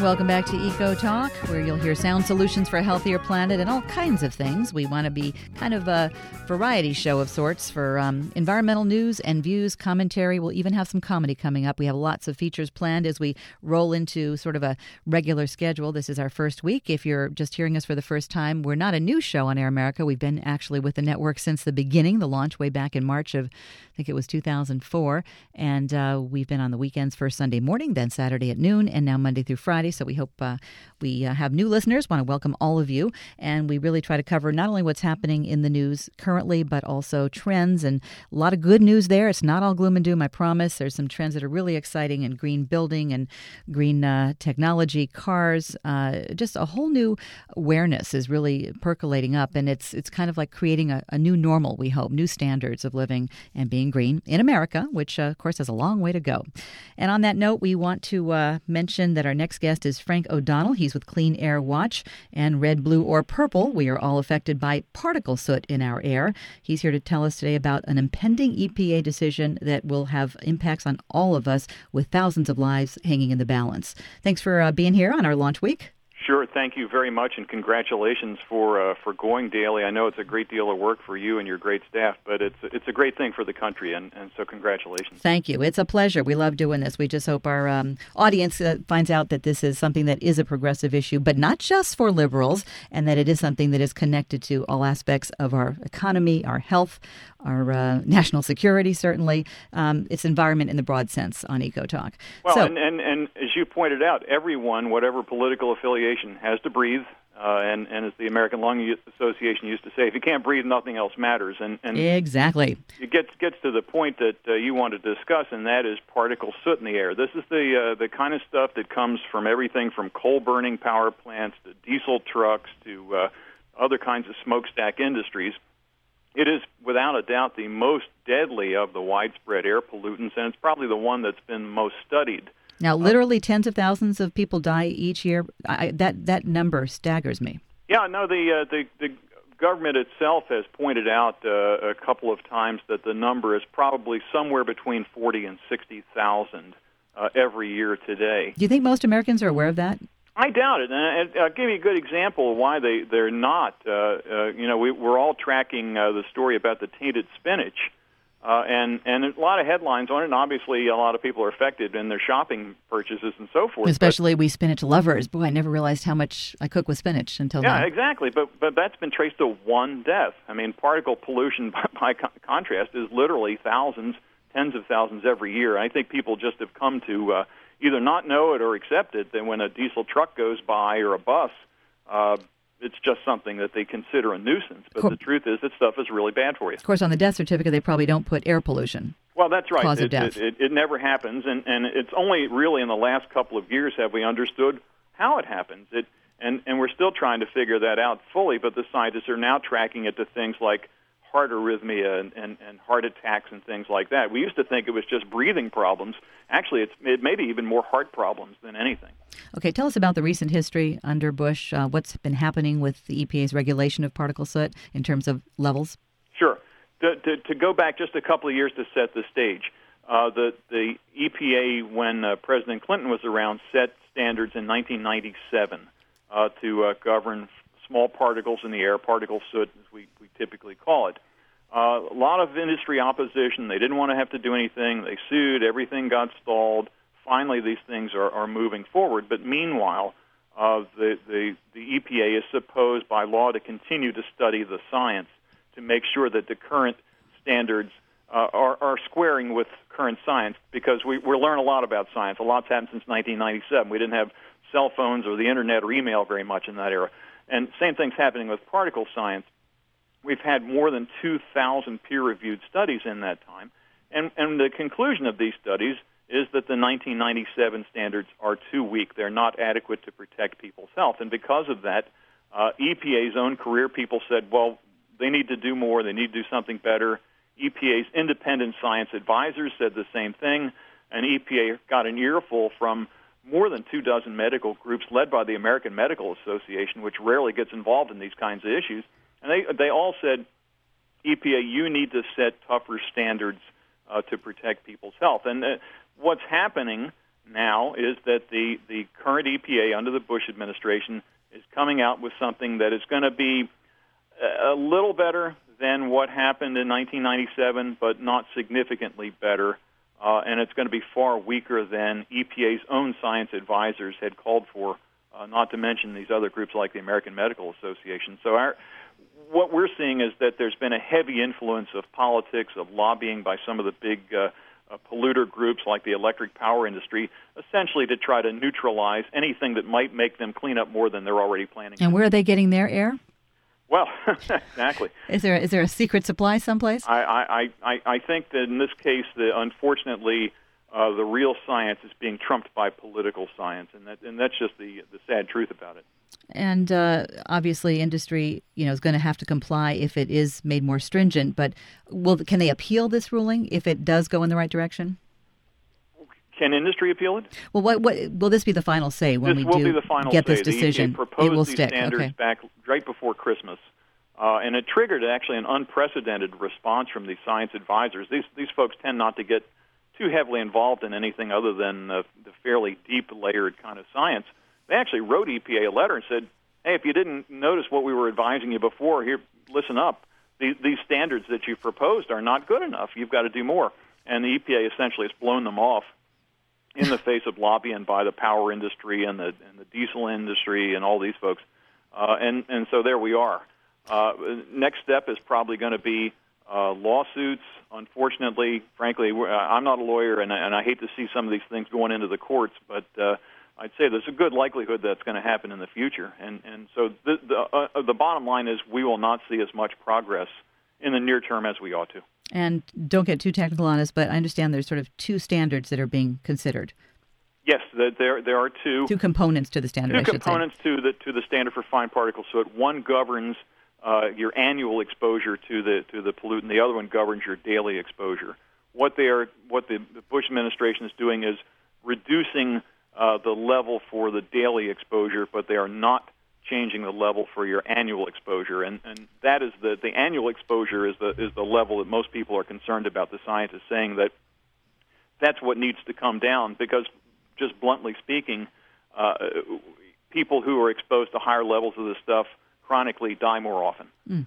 Welcome back to Eco Talk, where you'll hear sound solutions for a healthier planet and all kinds of things. We want to be kind of a variety show of sorts for environmental news and views, commentary. We'll even have some comedy coming up. We have lots of features planned as we roll into sort of a regular schedule. This is our first week. If you're just hearing us for the first time, we're not a new show on Air America. We've been actually with the network since the beginning, the launch way back in March of, I think it was 2004. And we've been on the weekends first Sunday morning, then Saturday at noon, and now Monday through Friday. So we hope we have new listeners. Want to welcome all of you. And we really try to cover not only what's happening in the news currently, but also trends, and a lot of good news there. It's not all gloom and doom, I promise. There's some trends that are really exciting in green building and green technology, cars. Just a whole new awareness is really percolating up. And it's kind of like creating a new normal, we hope, new standards of living and being green in America, which, of course, has a long way to go. And on that note, we want to mention that our next guest is Frank O'Donnell. He's with Clean Air Watch, and red, blue, or purple, we are all affected by particle soot in our air. He's here to tell us today about an impending EPA decision that will have impacts on all of us, with thousands of lives hanging in the balance. Thanks for being here on our launch week. Sure. Thank you very much, and congratulations for going daily. I know it's a great deal of work for you and your great staff, but it's a great thing for the country, and so congratulations. Thank you. It's a pleasure. We love doing this. We just hope our audience finds out that this is something that is a progressive issue, but not just for liberals, and that it is something that is connected to all aspects of our economy, our health, our national security, certainly. It's environment in the broad sense on Eco Talk. Well, so, and as you pointed out, everyone, whatever political affiliation, has to breathe. And as the American Lung Association used to say, if you can't breathe, nothing else matters. And exactly. It gets to the point that you want to discuss, and that is particle soot in the air. This is the kind of stuff that comes from everything from coal-burning power plants to diesel trucks to other kinds of smokestack industries. It is, without a doubt, the most deadly of the widespread air pollutants, and it's probably the one that's been most studied. Now, literally tens of thousands of people die each year. That number staggers me. Yeah, no, the government itself has pointed out a couple of times that the number is probably somewhere between 40 and 60,000 every year today. Do you think most Americans are aware of that? I doubt it, and I'll give you a good example of why they're not. We're all tracking the story about the tainted spinach, and a lot of headlines on it, and obviously a lot of people are affected in their shopping purchases and so forth. Especially we spinach lovers. Boy, I never realized how much I cook with spinach until now. Yeah, exactly, but that's been traced to one death. I mean, particle pollution, by contrast, is literally thousands, tens of thousands every year. I think people just have come to either not know it or accept it, that when a diesel truck goes by or a bus, it's just something that they consider a nuisance. But the truth is that stuff is really bad for you. Of course, on the death certificate, they probably don't put air pollution. Well, that's right. Cause of death. It never happens, and it's only really in the last couple of years have we understood how it happens. And we're still trying to figure that out fully, but the scientists are now tracking it to things like heart arrhythmia and heart attacks and things like that. We used to think it was just breathing problems. Actually, it may be even more heart problems than anything. Okay, tell us about the recent history under Bush. What's been happening with the EPA's regulation of particle soot in terms of levels? Sure. To go back just a couple of years to set the stage, the EPA, when President Clinton was around, set standards in 1997 to govern small particles in the air, particle soot, as we typically call it. A lot of industry opposition. They didn't want to have to do anything. They sued. Everything got stalled. Finally, these things are moving forward. But meanwhile, the EPA is supposed by law to continue to study the science to make sure that the current standards are squaring with current science, because we learn a lot about science. A lot's happened since 1997. We didn't have cell phones or the Internet or email very much in that era. And same thing's happening with particle science. We've had more than 2,000 peer-reviewed studies in that time. And the conclusion of these studies is that the 1997 standards are too weak. They're not adequate to protect people's health. And because of that, EPA's own career people said, well, they need to do more. They need to do something better. EPA's independent science advisors said the same thing. And EPA got an earful from more than 24 medical groups led by the American Medical Association, which rarely gets involved in these kinds of issues. And they all said, EPA, you need to set tougher standards to protect people's health. And what's happening now is that the current EPA under the Bush administration is coming out with something that is going to be a little better than what happened in 1997, but not significantly better, and it's going to be far weaker than EPA's own science advisors had called for, not to mention these other groups like the American Medical Association. So what we're seeing is that there's been a heavy influence of politics, of lobbying by some of the big polluter groups like the electric power industry, essentially to try to neutralize anything that might make them clean up more than they're already planning. And where are they getting their air? Well, exactly. Is there a secret supply someplace? I think that in this case, unfortunately, the real science is being trumped by political science, and that's just the sad truth about it. And obviously, industry, is going to have to comply if it is made more stringent. But can they appeal this ruling if it does go in the right direction? Can industry appeal it? Well, what will this be the final say when we do get this decision? The EPA proposed it will these stick. standards back right before Christmas, and it triggered actually an unprecedented response from these science advisors. These folks tend not to get too heavily involved in anything other than the fairly deep layered kind of science. They actually wrote EPA a letter and said, hey, if you didn't notice what we were advising you before, here, listen up. These standards that you proposed are not good enough. You've got to do more. And the EPA essentially has blown them off in the face of lobbying by the power industry and the diesel industry and all these folks. And so there we are. Next step is probably going to be lawsuits. Unfortunately, frankly, I'm not a lawyer, and I hate to see some of these things going into the courts, but I'd say there's a good likelihood that's going to happen in the future. And so the bottom line is we will not see as much progress in the near term as we ought to. And don't get too technical on us, but I understand there's sort of two standards that are being considered. Yes, there are two components to the standard. Two components to the standard for fine particles. So one governs your annual exposure to the pollutant. The other one governs your daily exposure. What the Bush administration is doing is reducing the level for the daily exposure, but they are not changing the level for your annual exposure, and that is the annual exposure is the level that most people are concerned about. The scientists saying that that's what needs to come down because, just bluntly speaking, people who are exposed to higher levels of this stuff chronically die more often.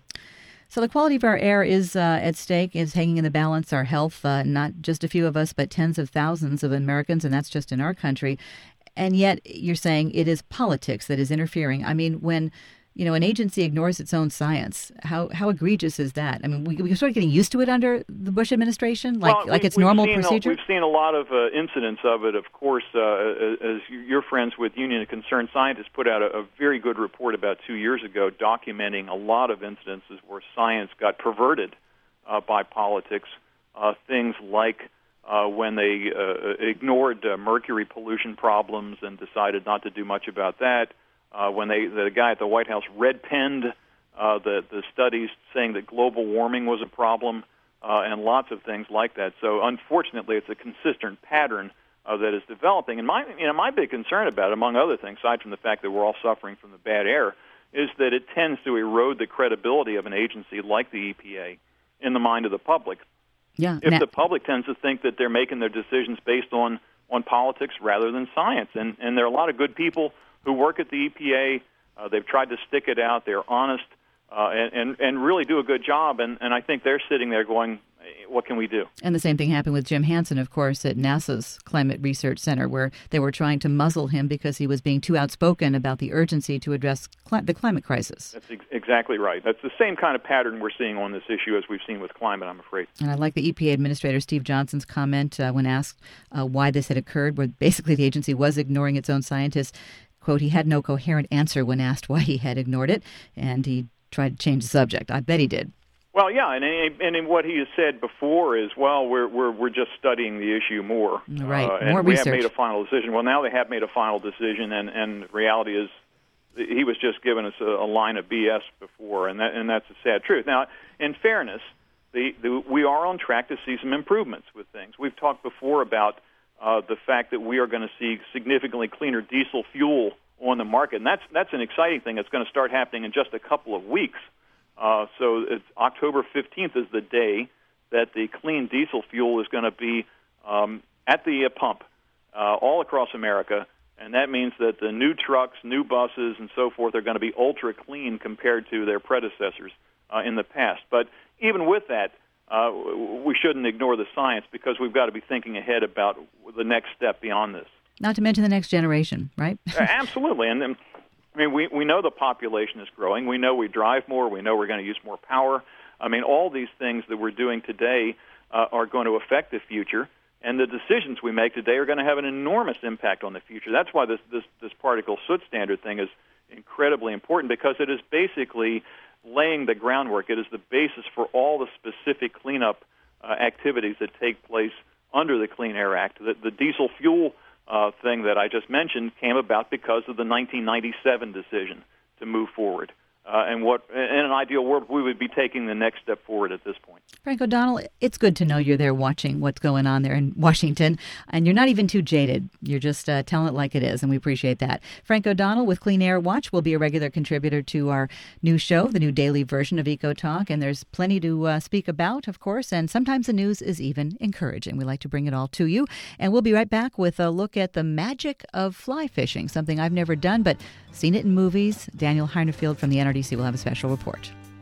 So the quality of our air is at stake, is hanging in the balance, our health, not just a few of us, but tens of thousands of Americans, and that's just in our country. And yet you're saying it is politics that is interfering. I mean, when an agency ignores its own science, how egregious is that? I mean, we're sort of getting used to it under the Bush administration, like it's normal procedure? We've seen a lot of incidents of it. Of course, as your friends with Union of Concerned Scientists put out a very good report about 2 years ago documenting a lot of incidences where science got perverted by politics, things like when they ignored mercury pollution problems and decided not to do much about that, when the guy at the White House red-penned the studies saying that global warming was a problem, and lots of things like that. So unfortunately, it's a consistent pattern that is developing. And my big concern about it, among other things, aside from the fact that we're all suffering from the bad air, is that it tends to erode the credibility of an agency like the EPA in the mind of the public. Yeah. If the public tends to think that they're making their decisions based on politics rather than science. And there are a lot of good people who work at the EPA. They've tried to stick it out. They're honest and really do a good job. And I think they're sitting there going, what can we do? And the same thing happened with Jim Hansen, of course, at NASA's Climate Research Center, where they were trying to muzzle him because he was being too outspoken about the urgency to address the climate crisis. That's exactly right. That's the same kind of pattern we're seeing on this issue as we've seen with climate, I'm afraid. And I like the EPA Administrator Steve Johnson's comment when asked why this had occurred, where basically the agency was ignoring its own scientists. Quote, he had no coherent answer when asked why he had ignored it, and he tried to change the subject. I bet he did. Well, yeah, and what he has said before is, well, we're just studying the issue more. Right, and more we research. have made a final decision. Well, now they have made a final decision, and the reality is he was just giving us a line of BS before, and that's a sad truth. Now, in fairness, we are on track to see some improvements with things. We've talked before about the fact that we are going to see significantly cleaner diesel fuel on the market, and that's an exciting thing that's going to start happening in just a couple of weeks. So it's October 15th is the day that the clean diesel fuel is going to be at the pump. all across America, and that means that the new trucks, new buses, and so forth are going to be ultra clean compared to their predecessors in the past. But even with that, we shouldn't ignore the science, because we've got to be thinking ahead about the next step beyond this. Not to mention the next generation, right? Absolutely. And I mean, we know the population is growing. We know we drive more. We know we're going to use more power. I mean, all these things that we're doing today are going to affect the future, and the decisions we make today are going to have an enormous impact on the future. That's why this particle soot standard thing is incredibly important, because it is basically laying the groundwork. It is the basis for all the specific cleanup activities that take place under the Clean Air Act. The diesel fuel thing that I just mentioned came about because of the 1997 decision to move forward. And what, in an ideal world, we would be taking the next step forward at this point. Frank O'Donnell, it's good to know you're there watching what's going on there in Washington, and you're not even too jaded. You're just telling it like it is, and we appreciate that. Frank O'Donnell with Clean Air Watch will be a regular contributor to our new show, the new daily version of Eco Talk, and there's plenty to speak about, of course, and sometimes the news is even encouraging. We like to bring it all to you, and we'll be right back with a look at the magic of fly fishing, something I've never done, but seen it in movies. Daniel Heinerfield from the NRDC will have a special report.